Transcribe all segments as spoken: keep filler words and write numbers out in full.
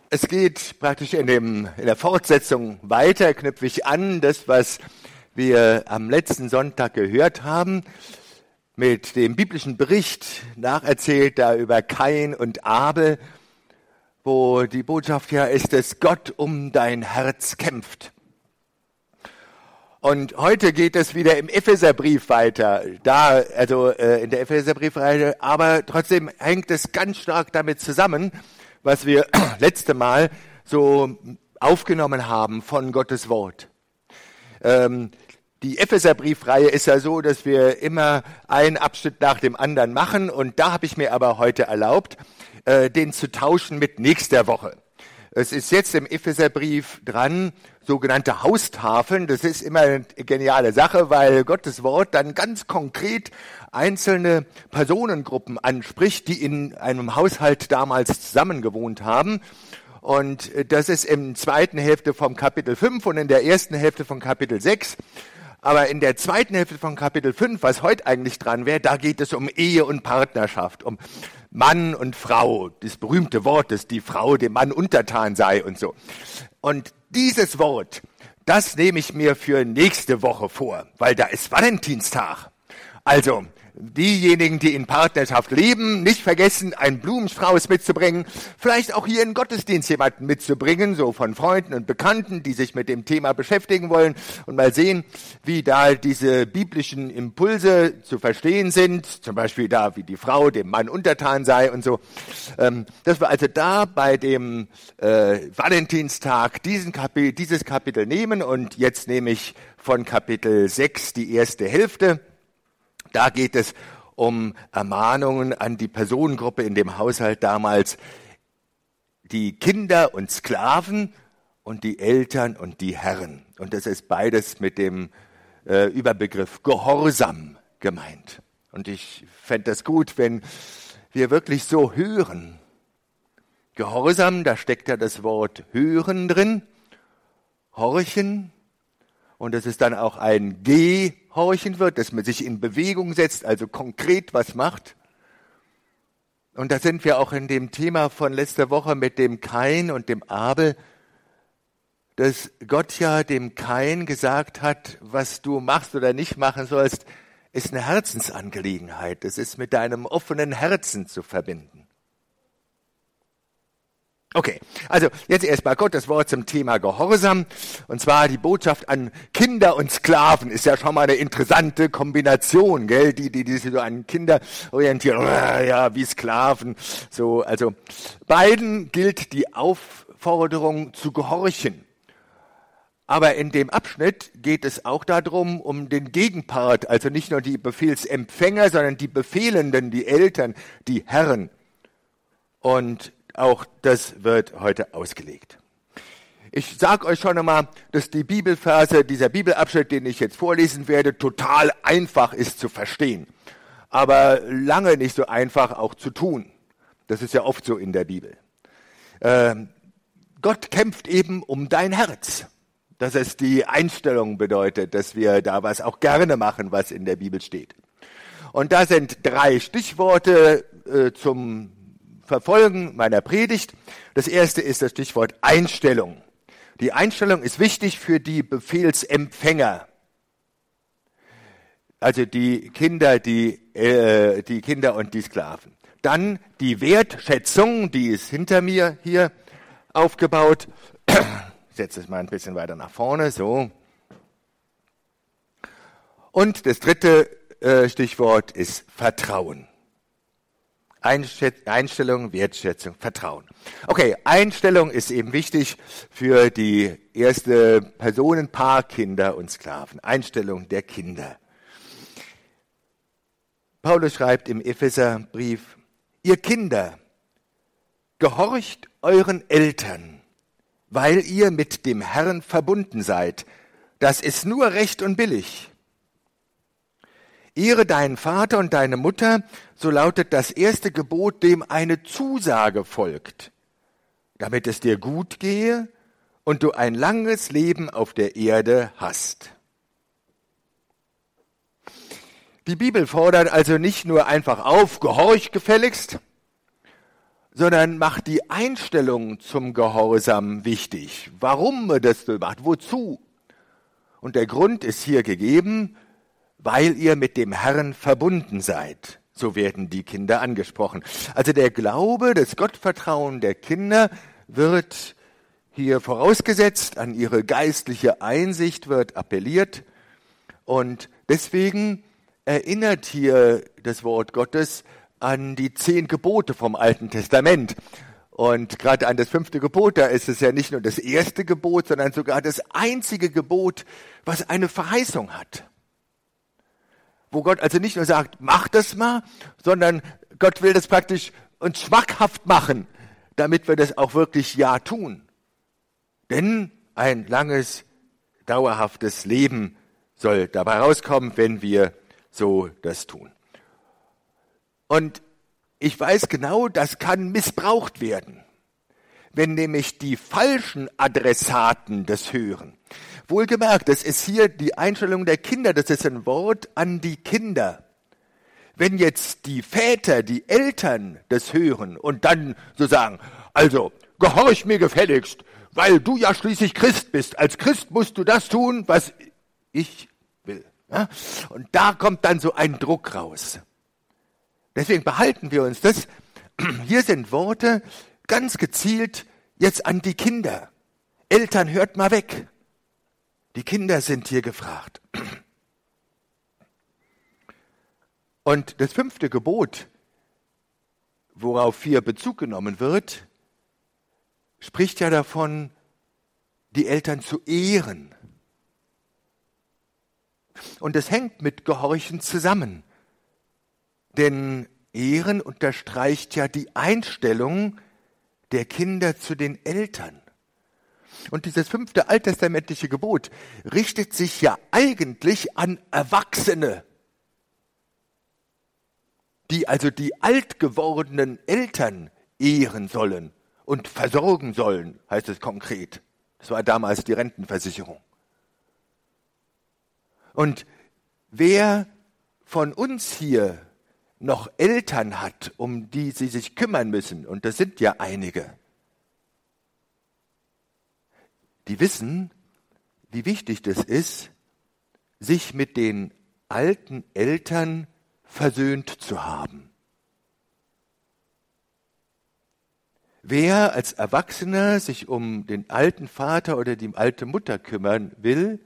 Es geht praktisch in, dem, in der Fortsetzung weiter, knüpfe ich an, das, was wir am letzten Sonntag gehört haben, mit dem biblischen Bericht nacherzählt da über Kain und Abel, wo die Botschaft ja ist, dass Gott um dein Herz kämpft. Und heute geht es wieder im Epheserbrief weiter, da, also äh, in der Epheserbriefreihe, aber trotzdem hängt es ganz stark damit zusammen, was wir letzte Mal so aufgenommen haben von Gottes Wort. Ähm, die Epheserbriefreihe ist ja so, dass wir immer einen Abschnitt nach dem anderen machen und da habe ich mir aber heute erlaubt, äh, den zu tauschen mit nächster Woche. Es ist jetzt im Epheserbrief dran, sogenannte Haustafeln. Das ist immer eine geniale Sache, weil Gottes Wort dann ganz konkret einzelne Personengruppen anspricht, die in einem Haushalt damals zusammengewohnt haben. Und das ist im zweiten Hälfte vom Kapitel fünf und in der ersten Hälfte von Kapitel sechs. Aber in der zweiten Hälfte von Kapitel fünf, was heute eigentlich dran wäre, da geht es um Ehe und Partnerschaft, um Mann und Frau, das berühmte Wort, dass die Frau dem Mann untertan sei und so. Und dieses Wort, das nehme ich mir für nächste Woche vor, weil da ist Valentinstag. Also diejenigen, die in Partnerschaft leben, nicht vergessen, einen Blumenstrauß mitzubringen, vielleicht auch hier in Gottesdienst jemanden mitzubringen, so von Freunden und Bekannten, die sich mit dem Thema beschäftigen wollen und mal sehen, wie da diese biblischen Impulse zu verstehen sind, zum Beispiel da, wie die Frau dem Mann untertan sei und so. Ähm, dass wir also da bei dem äh, Valentinstag diesen Kapitel, dieses Kapitel nehmen und jetzt nehme ich von Kapitel sechs die erste Hälfte. Da geht es um Ermahnungen an die Personengruppe in dem Haushalt damals, die Kinder und Sklaven und die Eltern und die Herren. Und das ist beides mit dem äh, Überbegriff Gehorsam gemeint. Und ich fände das gut, wenn wir wirklich so hören. Gehorsam, da steckt ja das Wort hören drin, horchen. Und dass es dann auch ein Gehorchen wird, dass man sich in Bewegung setzt, also konkret was macht. Und da sind wir auch in dem Thema von letzter Woche mit dem Kain und dem Abel, dass Gott ja dem Kain gesagt hat, was du machst oder nicht machen sollst, ist eine Herzensangelegenheit. Das ist mit deinem offenen Herzen zu verbinden. Okay, also jetzt erstmal Gottes Wort zum Thema Gehorsam. Und zwar die Botschaft an Kinder und Sklaven ist ja schon mal eine interessante Kombination, gell? Die, die, die sich so an Kinder orientieren, ja, wie Sklaven. So, also beiden gilt die Aufforderung zu gehorchen. Aber in dem Abschnitt geht es auch darum, um den Gegenpart, also nicht nur die Befehlsempfänger, sondern die Befehlenden, die Eltern, die Herren. Und auch das wird heute ausgelegt. Ich sage euch schon einmal, dass die Bibelverse, dieser Bibelabschnitt, den ich jetzt vorlesen werde, total einfach ist zu verstehen. Aber lange nicht so einfach auch zu tun. Das ist ja oft so in der Bibel. Ähm, Gott kämpft eben um dein Herz. Dass es die Einstellung bedeutet, dass wir da was auch gerne machen, was in der Bibel steht. Und da sind drei Stichworte äh, zum Verfolgen meiner Predigt. Das erste ist das Stichwort Einstellung. Die Einstellung ist wichtig für die Befehlsempfänger. Also die Kinder, die, äh, die Kinder und die Sklaven. Dann die Wertschätzung, die ist hinter mir hier aufgebaut. Ich setze es mal ein bisschen weiter nach vorne, so. Und das dritte äh, Stichwort ist Vertrauen. Einstellung, Wertschätzung, Vertrauen. Okay, Einstellung ist eben wichtig für die erste Personenpaar, Kinder und Sklaven. Einstellung der Kinder. Paulus schreibt im Epheserbrief, ihr Kinder, gehorcht euren Eltern, weil ihr mit dem Herrn verbunden seid. Das ist nur recht und billig. Ehre deinen Vater und deine Mutter, so lautet das erste Gebot, dem eine Zusage folgt, damit es dir gut gehe und du ein langes Leben auf der Erde hast. Die Bibel fordert also nicht nur einfach auf, gehorch gefälligst, sondern macht die Einstellung zum Gehorsam wichtig. Warum man das so macht, wozu? Und der Grund ist hier gegeben, weil ihr mit dem Herrn verbunden seid. So werden die Kinder angesprochen. Also der Glaube, das Gottvertrauen der Kinder wird hier vorausgesetzt, an ihre geistliche Einsicht wird appelliert. Und deswegen erinnert hier das Wort Gottes an die zehn Gebote vom Alten Testament. Und gerade an das fünfte Gebot, da ist es ja nicht nur das erste Gebot, sondern sogar das einzige Gebot, was eine Verheißung hat. Wo Gott also nicht nur sagt, mach das mal, sondern Gott will das praktisch uns schmackhaft machen, damit wir das auch wirklich ja tun. Denn ein langes, dauerhaftes Leben soll dabei rauskommen, wenn wir so das tun. Und ich weiß genau, das kann missbraucht werden, wenn nämlich die falschen Adressaten das hören. Wohlgemerkt, das ist hier die Einstellung der Kinder, das ist ein Wort an die Kinder. Wenn jetzt die Väter, die Eltern das hören und dann so sagen, also gehorch mir gefälligst, weil du ja schließlich Christ bist. Als Christ musst du das tun, was ich will. Ja? Und da kommt dann so ein Druck raus. Deswegen behalten wir uns das. Hier sind Worte ganz gezielt jetzt an die Kinder. Eltern, hört mal weg. Die Kinder sind hier gefragt. Und das fünfte Gebot, worauf hier Bezug genommen wird, spricht ja davon, die Eltern zu ehren. Und es hängt mit Gehorchen zusammen. Denn Ehren unterstreicht ja die Einstellung der Kinder zu den Eltern. Und dieses fünfte alttestamentliche Gebot richtet sich ja eigentlich an Erwachsene, die also die alt gewordenen Eltern ehren sollen und versorgen sollen, heißt es konkret. Das war damals die Rentenversicherung. Und wer von uns hier noch Eltern hat, um die sie sich kümmern müssen, und das sind ja einige, die wissen, wie wichtig das ist, sich mit den alten Eltern versöhnt zu haben. Wer als Erwachsener sich um den alten Vater oder die alte Mutter kümmern will,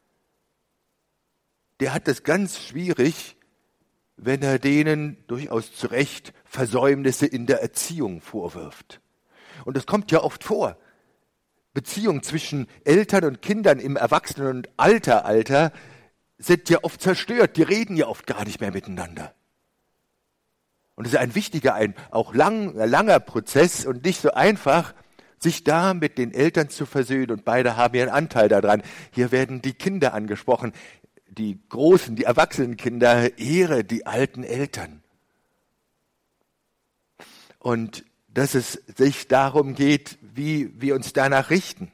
der hat es ganz schwierig, wenn er denen durchaus zu Recht Versäumnisse in der Erziehung vorwirft. Und das kommt ja oft vor. Beziehungen zwischen Eltern und Kindern im Erwachsenen- und Alteralter sind ja oft zerstört. Die reden ja oft gar nicht mehr miteinander. Und es ist ein wichtiger, ein auch lang, langer Prozess und nicht so einfach, sich da mit den Eltern zu versöhnen. Und beide haben ihren Anteil daran. Hier werden die Kinder angesprochen. Die großen, die erwachsenen Kinder, ehre die alten Eltern. Und dass es sich darum geht, wie wir uns danach richten.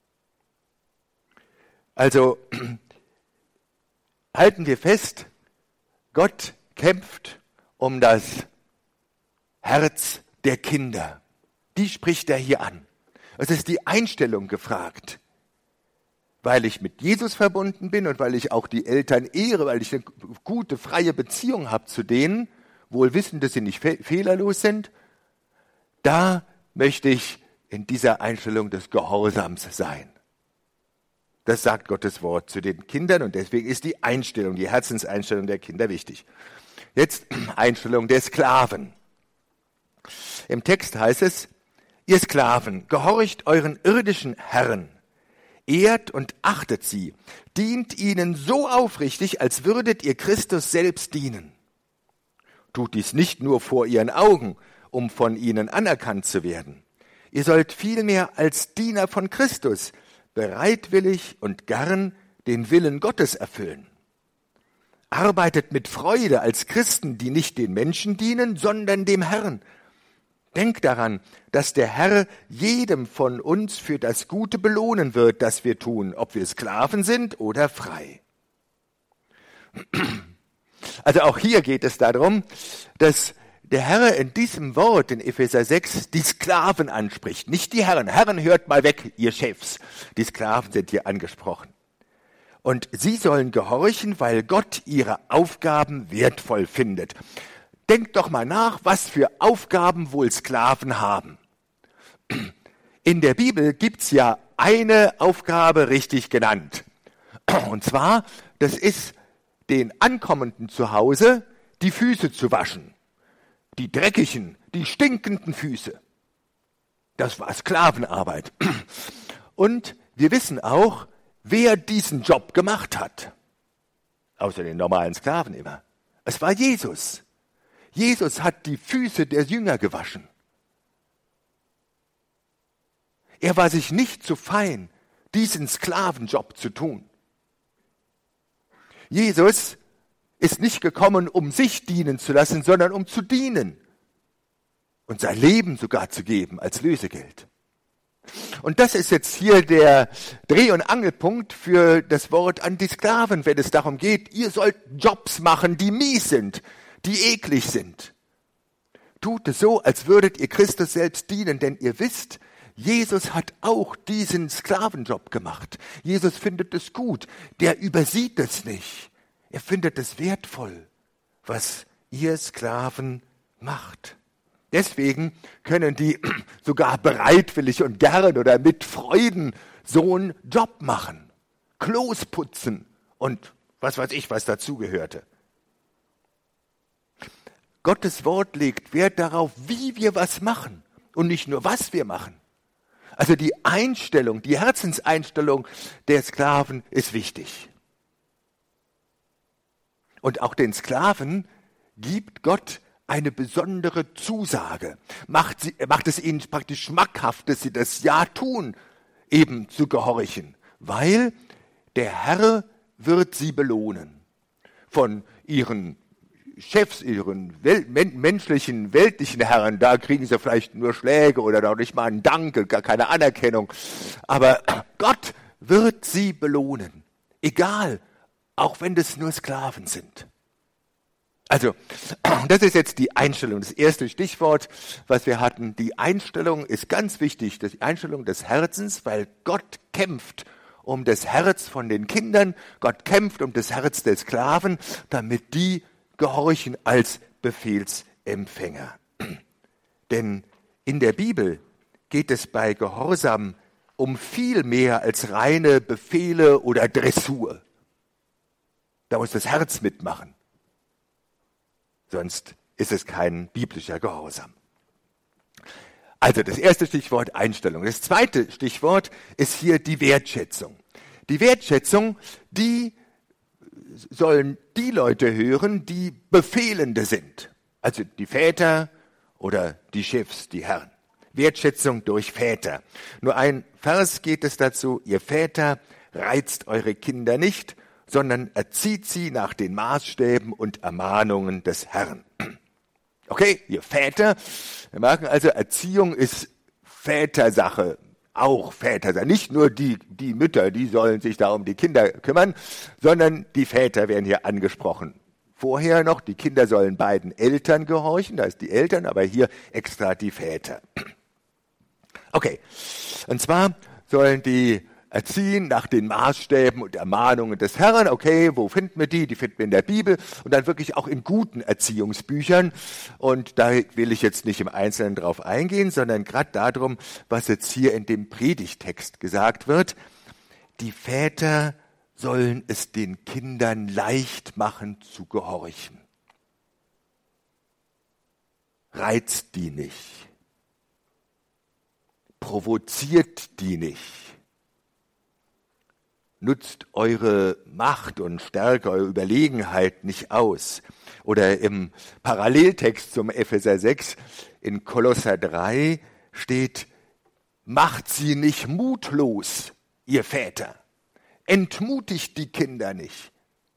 Also halten wir fest, Gott kämpft um das Herz der Kinder. Die spricht er hier an. Es ist die Einstellung gefragt. Weil ich mit Jesus verbunden bin und weil ich auch die Eltern ehre, weil ich eine gute, freie Beziehung habe zu denen, wohl wissend, dass sie nicht fe- fehlerlos sind, da möchte ich in dieser Einstellung des Gehorsams sein. Das sagt Gottes Wort zu den Kindern und deswegen ist die Einstellung, die Herzenseinstellung der Kinder wichtig. Jetzt Einstellung der Sklaven. Im Text heißt es, ihr Sklaven, gehorcht euren irdischen Herren, ehrt und achtet sie, dient ihnen so aufrichtig, als würdet ihr Christus selbst dienen. Tut dies nicht nur vor ihren Augen, um von ihnen anerkannt zu werden. Ihr sollt vielmehr als Diener von Christus bereitwillig und gern den Willen Gottes erfüllen. Arbeitet mit Freude als Christen, die nicht den Menschen dienen, sondern dem Herrn. Denkt daran, dass der Herr jedem von uns für das Gute belohnen wird, das wir tun, ob wir Sklaven sind oder frei. Also auch hier geht es darum, dass der Herr in diesem Wort in Epheser sechs die Sklaven anspricht, nicht die Herren. Herren, hört mal weg, ihr Chefs. Die Sklaven sind hier angesprochen. Und sie sollen gehorchen, weil Gott ihre Aufgaben wertvoll findet. Denkt doch mal nach, was für Aufgaben wohl Sklaven haben. In der Bibel gibt's ja eine Aufgabe richtig genannt. Und zwar, das ist den Ankommenden zu Hause die Füße zu waschen. Die dreckigen, die stinkenden Füße. Das war Sklavenarbeit. Und wir wissen auch, wer diesen Job gemacht hat. Außer den normalen Sklaven immer. Es war Jesus. Jesus hat die Füße der Jünger gewaschen. Er war sich nicht zu fein, diesen Sklavenjob zu tun. Jesus ist nicht gekommen, um sich dienen zu lassen, sondern um zu dienen und sein Leben sogar zu geben als Lösegeld. Und das ist jetzt hier der Dreh- und Angelpunkt für das Wort an die Sklaven, wenn es darum geht, ihr sollt Jobs machen, die mies sind, die eklig sind. Tut es so, als würdet ihr Christus selbst dienen, denn ihr wisst, Jesus hat auch diesen Sklavenjob gemacht. Jesus findet es gut. Der übersieht es nicht. Er findet es wertvoll, was ihr Sklaven macht. Deswegen können die sogar bereitwillig und gern oder mit Freuden so einen Job machen. Klos putzen und was weiß ich, was dazugehörte. Gottes Wort legt Wert darauf, wie wir was machen und nicht nur, was wir machen. Also die Einstellung, die Herzenseinstellung der Sklaven ist wichtig. Und auch den Sklaven gibt Gott eine besondere Zusage. Macht, sie, macht es ihnen praktisch schmackhaft, dass sie das Ja tun, eben zu gehorchen. Weil der Herr wird sie belohnen. Von ihren Chefs, ihren wel- men- menschlichen, weltlichen Herren, da kriegen sie vielleicht nur Schläge oder noch nicht mal einen Dank, gar keine Anerkennung. Aber Gott wird sie belohnen. Egal, auch wenn das nur Sklaven sind. Also, das ist jetzt die Einstellung, das erste Stichwort, was wir hatten. Die Einstellung ist ganz wichtig, die Einstellung des Herzens, weil Gott kämpft um das Herz von den Kindern, Gott kämpft um das Herz der Sklaven, damit die gehorchen als Befehlsempfänger. Denn in der Bibel geht es bei Gehorsam um viel mehr als reine Befehle oder Dressur. Da muss das Herz mitmachen. Sonst ist es kein biblischer Gehorsam. Also das erste Stichwort Einstellung. Das zweite Stichwort ist hier die Wertschätzung. Die Wertschätzung, die sollen die Leute hören, die Befehlende sind. Also die Väter oder die Chefs, die Herren. Wertschätzung durch Väter. Nur ein Vers geht es dazu: Ihr Väter, reizt eure Kinder nicht, sondern erzieht sie nach den Maßstäben und Ermahnungen des Herrn. Okay, ihr Väter, wir merken also, Erziehung ist Vätersache, auch Vätersache. Nicht nur die, die Mütter, die sollen sich da um die Kinder kümmern, sondern die Väter werden hier angesprochen. Vorher noch, die Kinder sollen beiden Eltern gehorchen, da ist die Eltern, aber hier extra die Väter. Okay, und zwar sollen die erziehen nach den Maßstäben und Ermahnungen des Herrn. Okay, wo finden wir die? Die finden wir in der Bibel und dann wirklich auch in guten Erziehungsbüchern. Und da will ich jetzt nicht im Einzelnen drauf eingehen, sondern gerade darum, was jetzt hier in dem Predigtext gesagt wird. Die Väter sollen es den Kindern leicht machen zu gehorchen. Reizt die nicht. Provoziert die nicht. Nutzt eure Macht und Stärke, eure Überlegenheit nicht aus. Oder im Paralleltext zum Epheser sechs in Kolosser drei steht, macht sie nicht mutlos, ihr Väter. Entmutigt die Kinder nicht.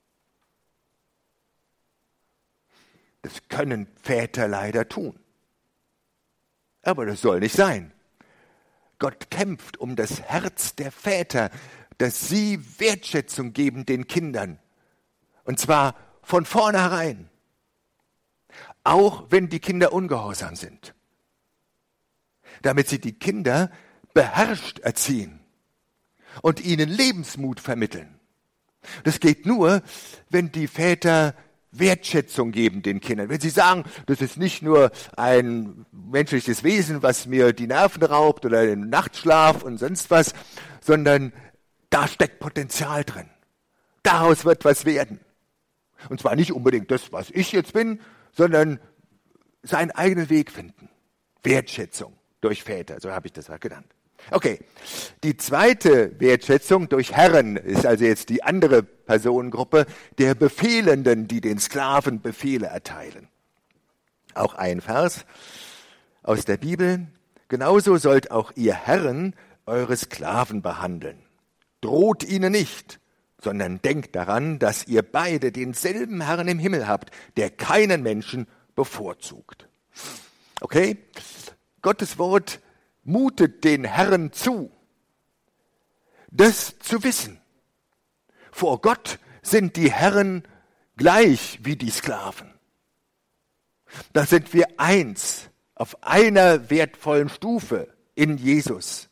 Das können Väter leider tun. Aber das soll nicht sein. Gott kämpft um das Herz der Väter, dass sie Wertschätzung geben den Kindern. Und zwar von vornherein. auch wenn die Kinder ungehorsam sind, damit sie die Kinder beherrscht erziehen und ihnen Lebensmut vermitteln. Das geht nur, wenn die Väter Wertschätzung geben den Kindern. Wenn sie sagen, das ist nicht nur ein menschliches Wesen, was mir die Nerven raubt oder den Nachtschlaf und sonst was, sondern da steckt Potenzial drin. Daraus wird was werden. Und zwar nicht unbedingt das, was ich jetzt bin, sondern seinen eigenen Weg finden. Wertschätzung durch Väter, so habe ich das halt genannt. Okay, die zweite Wertschätzung durch Herren ist also jetzt die andere Personengruppe der Befehlenden, die den Sklaven Befehle erteilen. Auch ein Vers aus der Bibel. Genauso sollt auch ihr Herren eure Sklaven behandeln. Droht ihnen nicht, sondern denkt daran, dass ihr beide denselben Herrn im Himmel habt, der keinen Menschen bevorzugt. Okay, Gottes Wort mutet den Herren zu, das zu wissen. Vor Gott sind die Herren gleich wie die Sklaven. Da sind wir eins, auf einer wertvollen Stufe in Jesus.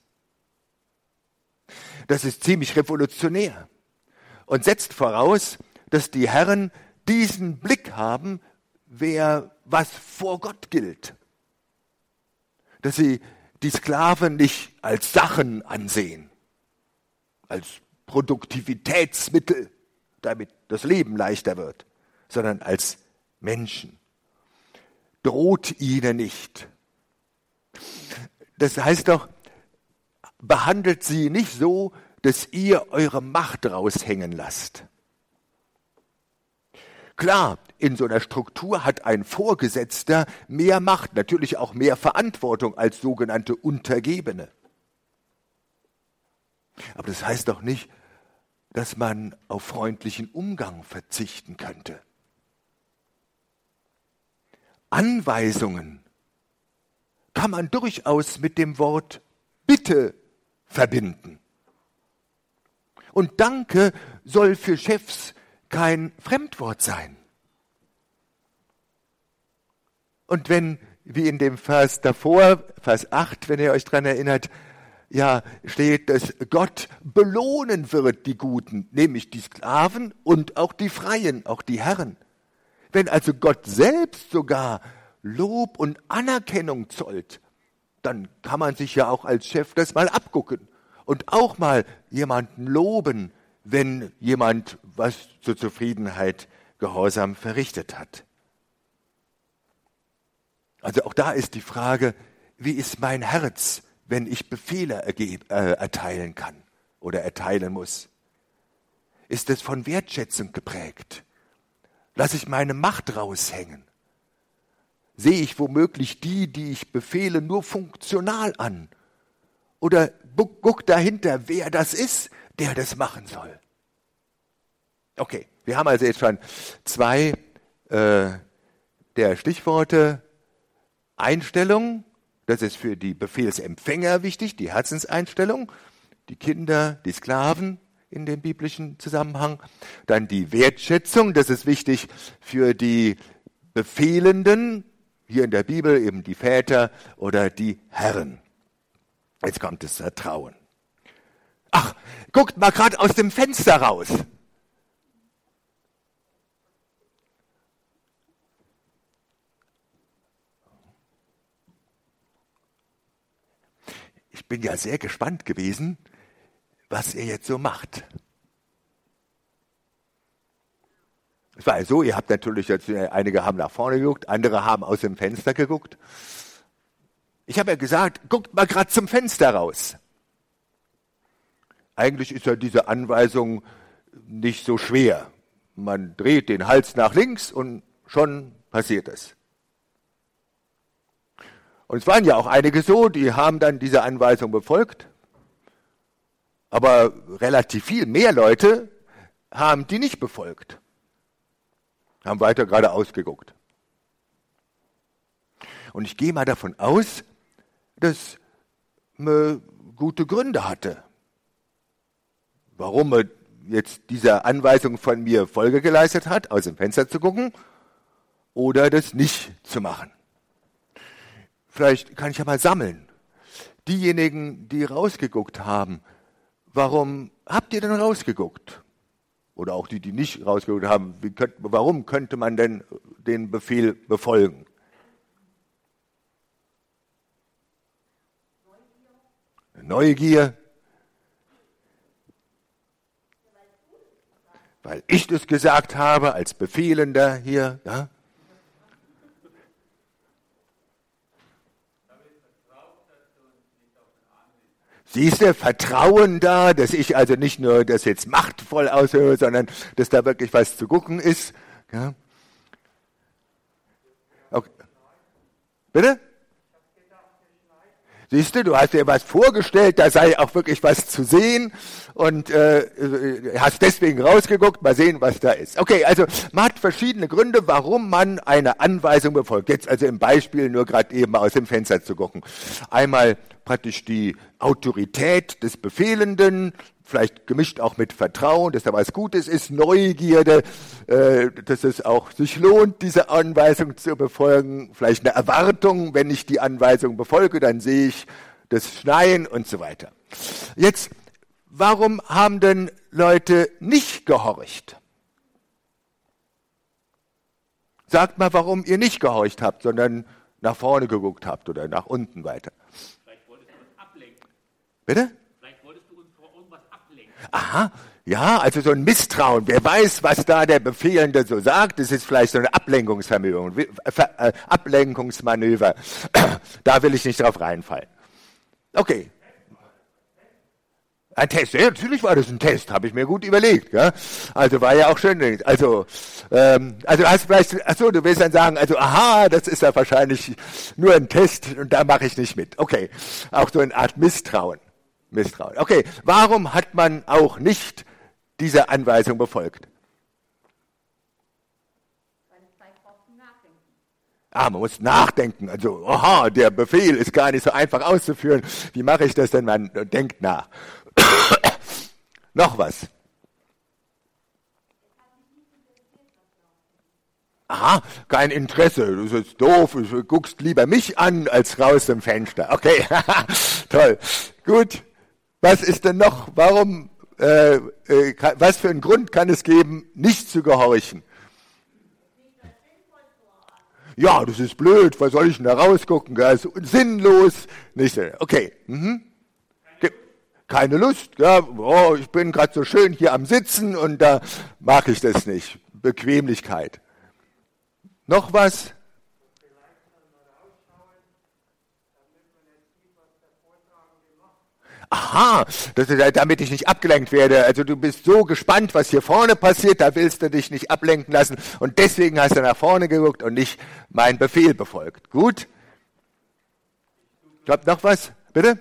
Das ist ziemlich revolutionär und setzt voraus, dass die Herren diesen Blick haben, wer was vor Gott gilt. Dass sie die Sklaven nicht als Sachen ansehen, als Produktivitätsmittel, damit das Leben leichter wird, sondern als Menschen. Droht ihnen nicht. Das heißt doch, behandelt sie nicht so, dass ihr eure Macht raushängen lasst. Klar, in so einer Struktur hat ein Vorgesetzter mehr Macht, natürlich auch mehr Verantwortung als sogenannte Untergebene. Aber das heißt doch nicht, dass man auf freundlichen Umgang verzichten könnte. Anweisungen kann man durchaus mit dem Wort Bitte verbinden. Und Danke soll für Chefs kein Fremdwort sein. Und wenn, wie in dem Vers davor, Vers acht, wenn ihr euch dran erinnert, ja, steht, dass Gott belohnen wird die Guten, nämlich die Sklaven und auch die Freien, auch die Herren. Wenn also Gott selbst sogar Lob und Anerkennung zollt, dann kann man sich ja auch als Chef das mal abgucken und auch mal jemanden loben, wenn jemand was zur Zufriedenheit gehorsam verrichtet hat. Also auch da ist die Frage, wie ist mein Herz, wenn ich Befehle ergeb, äh, erteilen kann oder erteilen muss? Ist es von Wertschätzung geprägt? Lasse ich meine Macht raushängen? Sehe ich womöglich die, die ich befehle, nur funktional an? Oder guck dahinter, wer das ist, der das machen soll? Okay, wir haben also jetzt schon zwei äh, der Stichworte. Einstellung, das ist für die Befehlsempfänger wichtig, die Herzenseinstellung, die Kinder, die Sklaven in dem biblischen Zusammenhang. Dann die Wertschätzung, das ist wichtig für die Befehlenden, hier in der Bibel eben die Väter oder die Herren. Jetzt kommt das Vertrauen. Ach, guckt mal gerade aus dem Fenster raus. Ich bin ja sehr gespannt gewesen, was ihr jetzt so macht. Es war ja so, ihr habt natürlich, jetzt, einige haben nach vorne geguckt, andere haben aus dem Fenster geguckt. Ich habe ja gesagt, guckt mal gerade zum Fenster raus. Eigentlich ist ja diese Anweisung nicht so schwer. Man dreht den Hals nach links und schon passiert es. Und es waren ja auch einige so, die haben dann diese Anweisung befolgt. Aber relativ viel mehr Leute haben die nicht befolgt. Haben weiter geradeaus geguckt. Und ich gehe mal davon aus, dass man gute Gründe hatte, warum man jetzt dieser Anweisung von mir Folge geleistet hat, aus dem Fenster zu gucken oder das nicht zu machen. Vielleicht kann ich ja mal sammeln. Diejenigen, die rausgeguckt haben, warum habt ihr denn rausgeguckt? Oder auch die, die nicht rausgeguckt haben, wie könnt, warum könnte man denn den Befehl befolgen? Neugier. Weil ich das gesagt habe, als Befehlender hier. Ja? Siehst du, Vertrauen da, dass ich also nicht nur das jetzt machtvoll aushöre, sondern dass da wirklich was zu gucken ist. Ja? Okay. Bitte? Siehst du, du hast dir was vorgestellt, da sei auch wirklich was zu sehen und äh, hast deswegen rausgeguckt, mal sehen, was da ist. Okay, also man hat verschiedene Gründe, warum man eine Anweisung befolgt. Jetzt also im Beispiel nur gerade eben aus dem Fenster zu gucken. Einmal praktisch die Autorität des Befehlenden, vielleicht gemischt auch mit Vertrauen, dass da was Gutes ist, Neugierde, äh, dass es auch sich lohnt, diese Anweisung zu befolgen, vielleicht eine Erwartung, wenn ich die Anweisung befolge, dann sehe ich das Schneien und so weiter. Jetzt, warum haben denn Leute nicht gehorcht? Sagt mal, warum ihr nicht gehorcht habt, sondern nach vorne geguckt habt oder nach unten weiter. Vielleicht wolltest du uns ablenken. Bitte? Vielleicht wolltest du uns vor irgendwas ablenken. Aha, ja, also so ein Misstrauen. Wer weiß, was da der Befehlende so sagt, das ist vielleicht so eine Ablenkungsvermögen, äh, Ablenkungsmanöver. Da will ich nicht drauf reinfallen. Okay. Ein Test, ja, natürlich war das ein Test, habe ich mir gut überlegt. Ja? Also war ja auch schön. Also, ähm, also hast vielleicht, achso, du willst dann sagen, also aha, das ist ja wahrscheinlich nur ein Test und da mache ich nicht mit. Okay, auch so eine Art Misstrauen. Misstrauen. Okay, warum hat man auch nicht diese Anweisung befolgt? Weil es Zeit braucht zum Nachdenken. Ah, man muss nachdenken. Also, aha, der Befehl ist gar nicht so einfach auszuführen. Wie mache ich das denn? Man denkt nach. Noch was? Aha, kein Interesse. Das ist doof. Du guckst lieber mich an als raus im Fenster. Okay, toll. Gut. Was ist denn noch? Warum? Äh, äh, was für einen Grund kann es geben, nicht zu gehorchen? Ja, das ist blöd. Was soll ich denn da rausgucken? Das ist sinnlos. Nicht so. Okay. Mhm. Keine Lust, ja, oh, ich bin gerade so schön hier am Sitzen und da mag ich das nicht. Bequemlichkeit. Noch was? Aha, das ist, damit ich nicht abgelenkt werde. Also du bist so gespannt, was hier vorne passiert, da willst du dich nicht ablenken lassen und deswegen hast du nach vorne geguckt und nicht meinen Befehl befolgt. Gut? Glaubt noch was? Bitte?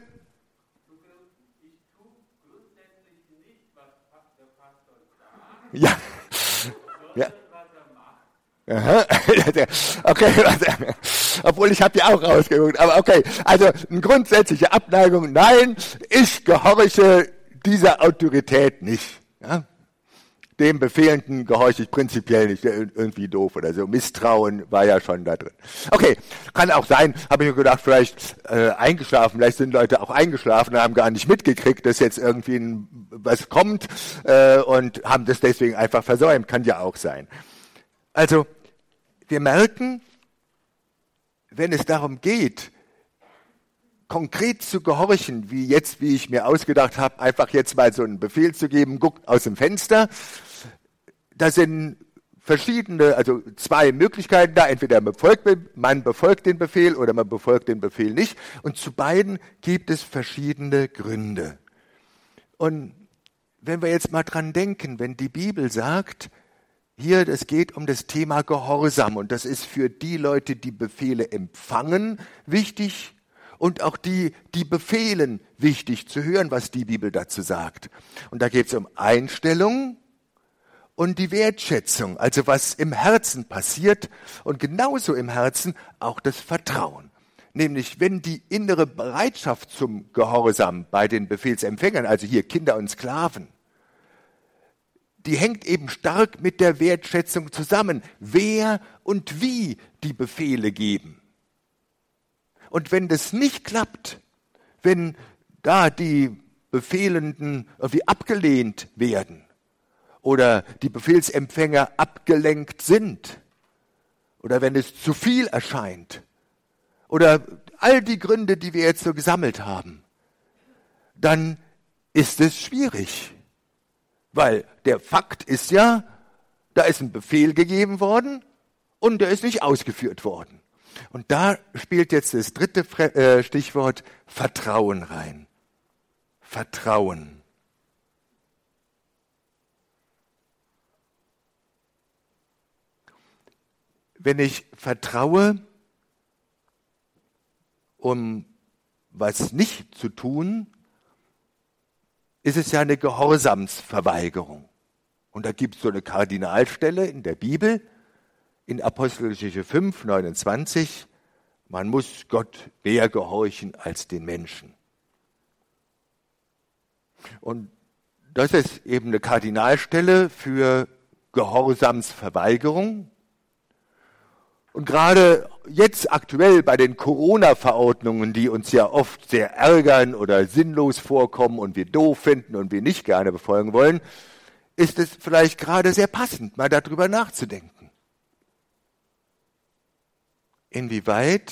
Ja. Ja. Aha. Okay, obwohl ich habe ja auch rausgeguckt, aber okay, also eine grundsätzliche Abneigung, nein, ich gehorche dieser Autorität nicht. Ja? Dem Befehlenden gehorche ich prinzipiell nicht, irgendwie doof oder so. Misstrauen war ja schon da drin. Okay, kann auch sein, habe ich mir gedacht, vielleicht äh, eingeschlafen, vielleicht sind Leute auch eingeschlafen und haben gar nicht mitgekriegt, dass jetzt irgendwie ein, was kommt äh, und haben das deswegen einfach versäumt, kann ja auch sein. Also, wir merken, wenn es darum geht, konkret zu gehorchen, wie jetzt, wie ich mir ausgedacht habe, einfach jetzt mal so einen Befehl zu geben, guckt aus dem Fenster, da sind verschiedene, also zwei Möglichkeiten da, entweder man befolgt, man befolgt den Befehl oder man befolgt den Befehl nicht und zu beiden gibt es verschiedene Gründe. Und wenn wir jetzt mal dran denken, wenn die Bibel sagt, hier, es geht um das Thema Gehorsam und das ist für die Leute, die Befehle empfangen, wichtig und auch die, die befehlen, wichtig zu hören, was die Bibel dazu sagt. Und da geht es um Einstellung und die Wertschätzung, also was im Herzen passiert und genauso im Herzen auch das Vertrauen. Nämlich, wenn die innere Bereitschaft zum Gehorsam bei den Befehlsempfängern, also hier Kinder und Sklaven, die hängt eben stark mit der Wertschätzung zusammen, wer und wie die Befehle geben. Und wenn das nicht klappt, wenn da die Befehlenden irgendwie abgelehnt werden oder die Befehlsempfänger abgelenkt sind oder wenn es zu viel erscheint oder all die Gründe, die wir jetzt so gesammelt haben, dann ist es schwierig. Weil der Fakt ist ja, da ist ein Befehl gegeben worden und der ist nicht ausgeführt worden. Und da spielt jetzt das dritte Stichwort Vertrauen rein. Vertrauen. Wenn ich vertraue, um was nicht zu tun, ist es ja eine Gehorsamsverweigerung. Und da gibt es so eine Kardinalstelle in der Bibel, in Apostelgeschichte fünf, neunundzwanzig, man muss Gott mehr gehorchen als den Menschen. Und das ist eben eine Kardinalstelle für Gehorsamsverweigerung. Und gerade jetzt aktuell bei den Corona-Verordnungen, die uns ja oft sehr ärgern oder sinnlos vorkommen und wir doof finden und wir nicht gerne befolgen wollen, ist es vielleicht gerade sehr passend, mal darüber nachzudenken. Inwieweit,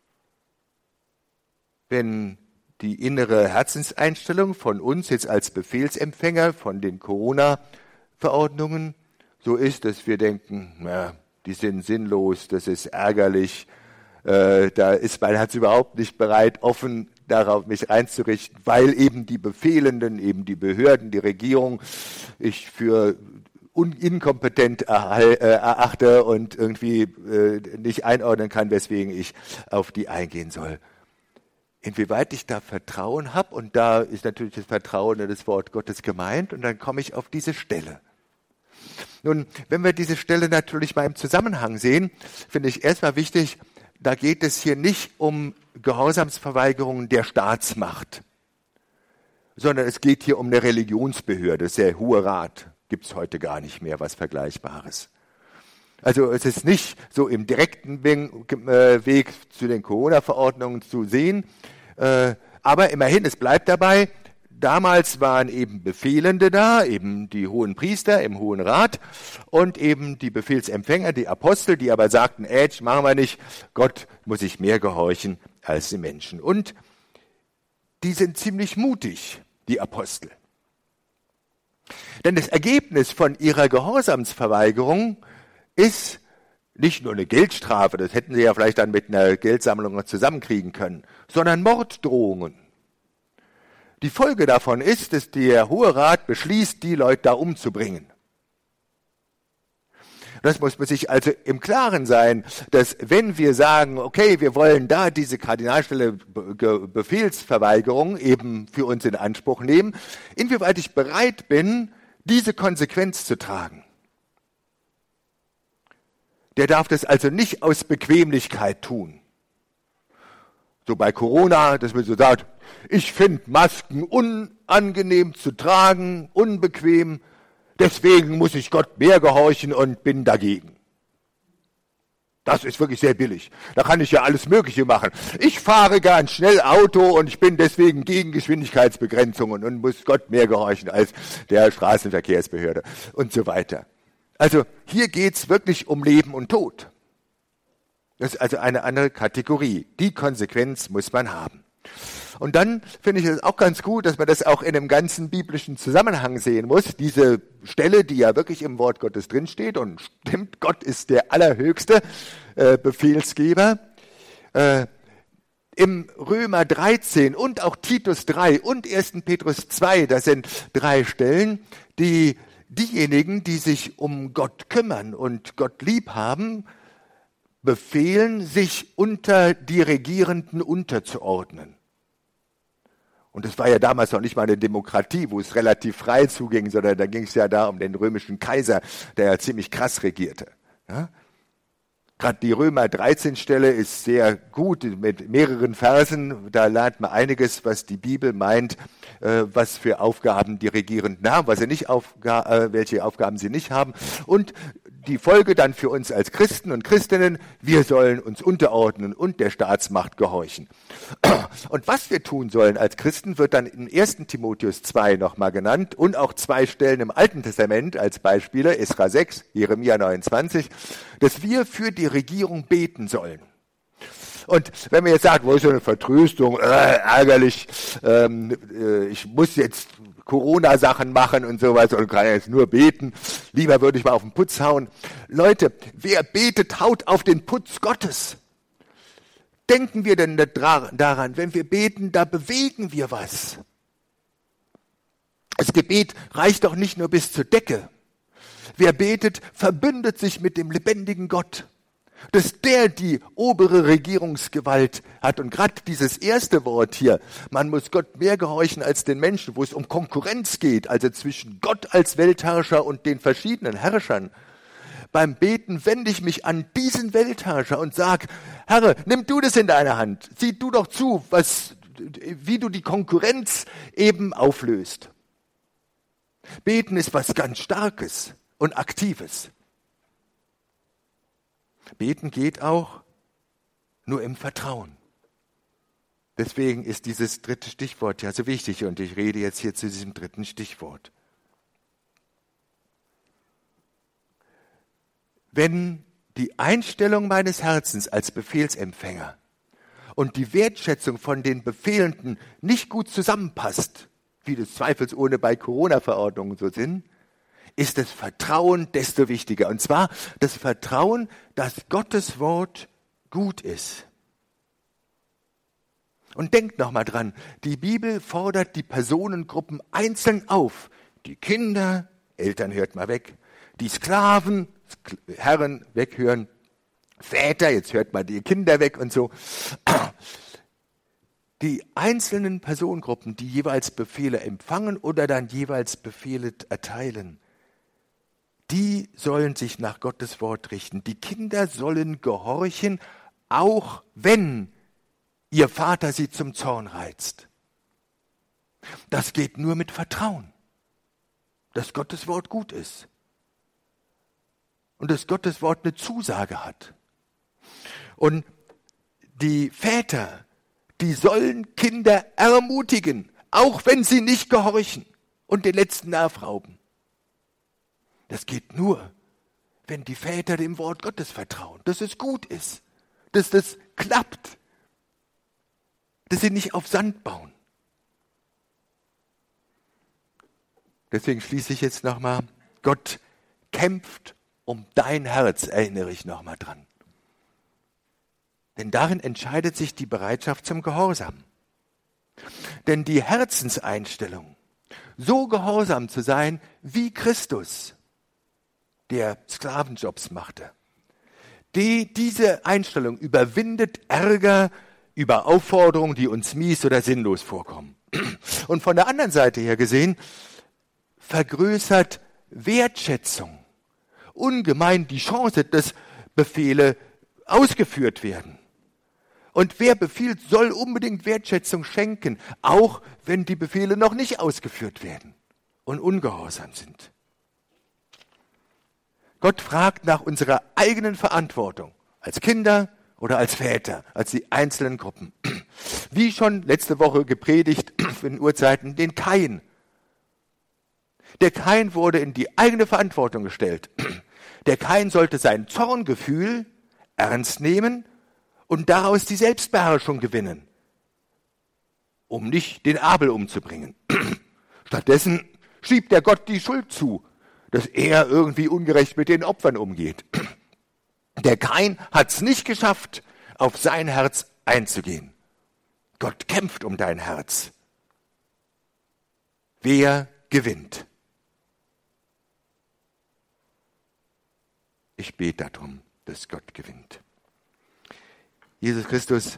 wenn die innere Herzenseinstellung von uns jetzt als Befehlsempfänger von den Corona-Verordnungen so ist, dass wir denken, na, die sind sinnlos, das ist ärgerlich, äh, da ist mein Herz überhaupt nicht bereit, offen darauf mich einzurichten, weil eben die Befehlenden, eben die Behörden, die Regierung, ich für un- inkompetent erhal- äh, erachte und irgendwie äh, nicht einordnen kann, weswegen ich auf die eingehen soll. Inwieweit ich da Vertrauen habe, und da ist natürlich das Vertrauen in das Wort Gottes gemeint, und dann komme ich auf diese Stelle. Nun, wenn wir diese Stelle natürlich mal im Zusammenhang sehen, finde ich erstmal wichtig, da geht es hier nicht um Gehorsamsverweigerungen der Staatsmacht, sondern es geht hier um eine Religionsbehörde, das ist der Hohe Rat. Gibt es heute gar nicht mehr was Vergleichbares. Also es ist nicht so im direkten Weg zu den Corona-Verordnungen zu sehen, aber immerhin, es bleibt dabei, damals waren eben Befehlende da, eben die hohen Priester im Hohen Rat und eben die Befehlsempfänger, die Apostel, die aber sagten, Ätsch, machen wir nicht, Gott muss ich mehr gehorchen als die Menschen. Und die sind ziemlich mutig, die Apostel. Denn das Ergebnis von ihrer Gehorsamsverweigerung ist nicht nur eine Geldstrafe, das hätten sie ja vielleicht dann mit einer Geldsammlung zusammenkriegen können, sondern Morddrohungen. Die Folge davon ist, dass der Hohe Rat beschließt, die Leute da umzubringen. Das muss man sich also im Klaren sein, dass wenn wir sagen, okay, wir wollen da diese Kardinalstelle Be- Befehlsverweigerung eben für uns in Anspruch nehmen, inwieweit ich bereit bin, diese Konsequenz zu tragen. Der darf das also nicht aus Bequemlichkeit tun. So bei Corona, dass man so sagt, ich finde Masken unangenehm zu tragen, unbequem, deswegen muss ich Gott mehr gehorchen und bin dagegen. Das ist wirklich sehr billig. Da kann ich ja alles Mögliche machen. Ich fahre gern schnell Auto und ich bin deswegen gegen Geschwindigkeitsbegrenzungen und muss Gott mehr gehorchen als der Straßenverkehrsbehörde und so weiter. Also hier geht's wirklich um Leben und Tod. Das ist also eine andere Kategorie. Die Konsequenz muss man haben. Und dann finde ich es auch ganz gut, dass man das auch in einem ganzen biblischen Zusammenhang sehen muss. Diese Stelle, die ja wirklich im Wort Gottes drinsteht und stimmt, Gott ist der allerhöchste äh, Befehlsgeber. Äh, Im Römer dreizehn und auch Titus drei und ersten Petrus zwei, das sind drei Stellen, die diejenigen, die sich um Gott kümmern und Gott lieb haben, befehlen, sich unter die Regierenden unterzuordnen. Und das war ja damals noch nicht mal eine Demokratie, wo es relativ frei zuging, sondern da ging es ja da um den römischen Kaiser, der ja ziemlich krass regierte. Ja? Gerade die Römer dreizehn Stelle ist sehr gut mit mehreren Versen. Da lernt man einiges, was die Bibel meint, äh, was für Aufgaben die Regierenden haben, was sie nicht aufga- äh, welche Aufgaben sie nicht haben. Und die Folge dann für uns als Christen und Christinnen, wir sollen uns unterordnen und der Staatsmacht gehorchen. Und was wir tun sollen als Christen, wird dann in ersten Timotheus zwei nochmal genannt und auch zwei Stellen im Alten Testament als Beispiele, Esra sechs, Jeremia neunundzwanzig, dass wir für die Regierung beten sollen. Und wenn man jetzt sagt, wo ist so eine Vertröstung, äh, ärgerlich, ähm, äh, ich muss jetzt Corona-Sachen machen und sowas und kann jetzt nur beten, lieber würde ich mal auf den Putz hauen. Leute, wer betet, haut auf den Putz Gottes. Denken wir denn daran, wenn wir beten, da bewegen wir was. Das Gebet reicht doch nicht nur bis zur Decke. Wer betet, verbündet sich mit dem lebendigen Gott. Dass der die obere Regierungsgewalt hat. Und gerade dieses erste Wort hier, man muss Gott mehr gehorchen als den Menschen, wo es um Konkurrenz geht, also zwischen Gott als Weltherrscher und den verschiedenen Herrschern. Beim Beten wende ich mich an diesen Weltherrscher und sage, Herr, nimm du das in deine Hand. Sieh du doch zu, was, wie du die Konkurrenz eben auflöst. Beten ist was ganz Starkes und Aktives. Beten geht auch nur im Vertrauen. Deswegen ist dieses dritte Stichwort ja so wichtig und ich rede jetzt hier zu diesem dritten Stichwort. Wenn die Einstellung meines Herzens als Befehlsempfänger und die Wertschätzung von den Befehlenden nicht gut zusammenpasst, wie das zweifelsohne bei Corona-Verordnungen so sind, ist das Vertrauen desto wichtiger. Und zwar das Vertrauen, dass Gottes Wort gut ist. Und denkt nochmal dran, die Bibel fordert die Personengruppen einzeln auf. Die Kinder, Eltern hört mal weg, die Sklaven, Herren weghören, Väter, jetzt hört mal die Kinder weg und so. Die einzelnen Personengruppen, die jeweils Befehle empfangen oder dann jeweils Befehle erteilen, die sollen sich nach Gottes Wort richten. Die Kinder sollen gehorchen, auch wenn ihr Vater sie zum Zorn reizt. Das geht nur mit Vertrauen, dass Gottes Wort gut ist und dass Gottes Wort eine Zusage hat. Und die Väter, die sollen Kinder ermutigen, auch wenn sie nicht gehorchen und den letzten Nerv rauben. Das geht nur, wenn die Väter dem Wort Gottes vertrauen, dass es gut ist, dass das klappt, dass sie nicht auf Sand bauen. Deswegen schließe ich jetzt nochmal, Gott kämpft um dein Herz, erinnere ich nochmal dran. Denn darin entscheidet sich die Bereitschaft zum Gehorsam. Denn die Herzenseinstellung, so gehorsam zu sein wie Christus, der Sklavenjobs machte, die, diese Einstellung überwindet Ärger über Aufforderungen, die uns mies oder sinnlos vorkommen. Und von der anderen Seite her gesehen, vergrößert Wertschätzung ungemein die Chance, dass Befehle ausgeführt werden. Und wer befiehlt, soll unbedingt Wertschätzung schenken, auch wenn die Befehle noch nicht ausgeführt werden und ungehorsam sind. Gott fragt nach unserer eigenen Verantwortung, als Kinder oder als Väter, als die einzelnen Gruppen. Wie schon letzte Woche gepredigt in Urzeiten, den Kain. Der Kain wurde in die eigene Verantwortung gestellt. Der Kain sollte sein Zorngefühl ernst nehmen und daraus die Selbstbeherrschung gewinnen, um nicht den Abel umzubringen. Stattdessen schiebt der Gott die Schuld zu, dass er irgendwie ungerecht mit den Opfern umgeht. Der Kain hat es nicht geschafft, auf sein Herz einzugehen. Gott kämpft um dein Herz. Wer gewinnt? Ich bete darum, dass Gott gewinnt. Jesus Christus,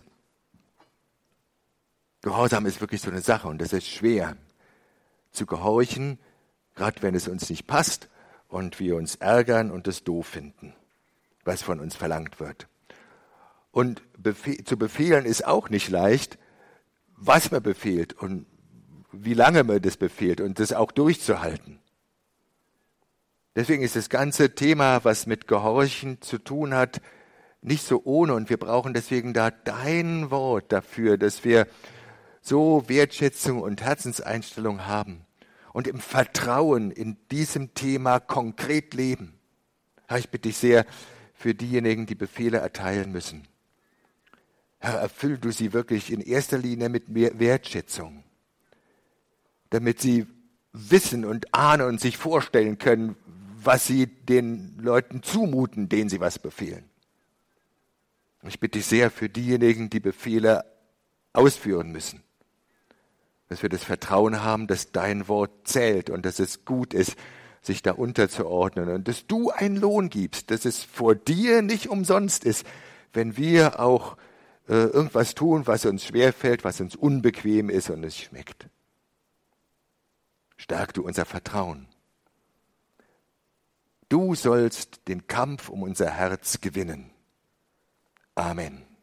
Gehorsam ist wirklich so eine Sache und das ist schwer zu gehorchen, gerade wenn es uns nicht passt und wir uns ärgern und es doof finden. was von uns verlangt wird. Und befe- zu befehlen ist auch nicht leicht, was man befehlt und wie lange man das befehlt und das auch durchzuhalten. Deswegen ist das ganze Thema, was mit Gehorchen zu tun hat, nicht so ohne. Und wir brauchen deswegen da dein Wort dafür, dass wir so Wertschätzung und Herzenseinstellung haben und im Vertrauen in diesem Thema konkret leben. Herr, ich bitte dich sehr für diejenigen, die Befehle erteilen müssen. Herr, erfüll du sie wirklich in erster Linie mit mehr Wertschätzung, damit sie wissen und ahnen und sich vorstellen können, was sie den Leuten zumuten, denen sie was befehlen. Ich bitte dich sehr für diejenigen, die Befehle ausführen müssen, dass wir das Vertrauen haben, dass dein Wort zählt und dass es gut ist, sich da unterzuordnen und dass du einen Lohn gibst, dass es vor dir nicht umsonst ist, wenn wir auch äh, irgendwas tun, was uns schwerfällt, was uns unbequem ist und es schmeckt. Stärk du unser Vertrauen. Du sollst den Kampf um unser Herz gewinnen. Amen.